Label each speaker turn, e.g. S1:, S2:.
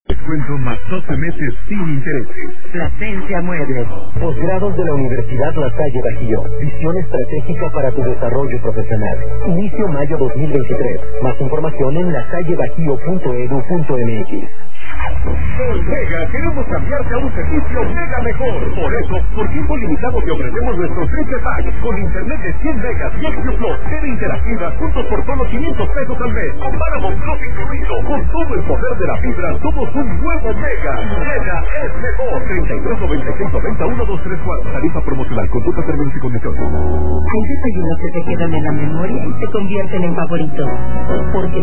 S1: Descuento más 12 meses sin intereses.
S2: Plasencia Muebles.
S3: Posgrados de la Universidad La Salle Bajío. Visión estratégica para tu desarrollo profesional. Inicio mayo 2023. Más información en lasallebajío.edu.mx.
S1: En Mega queremos cambiarte a un servicio Mega mejor. Por eso, por tiempo limitado te ofrecemos nuestro 13 pack con internet de 100 megas y Extra Plus, TV interactiva, juntos por solo 500 pesos al mes. Con Paramount Plus incluido. Con todo el poder de la fibra, somos un nuevo Mega. Mega es mejor. 3396901234. Tarifa promocional. Consulta términos y condiciones.
S2: Hay desayunos que se quedan en la memoria y se convierten en favoritos. Porque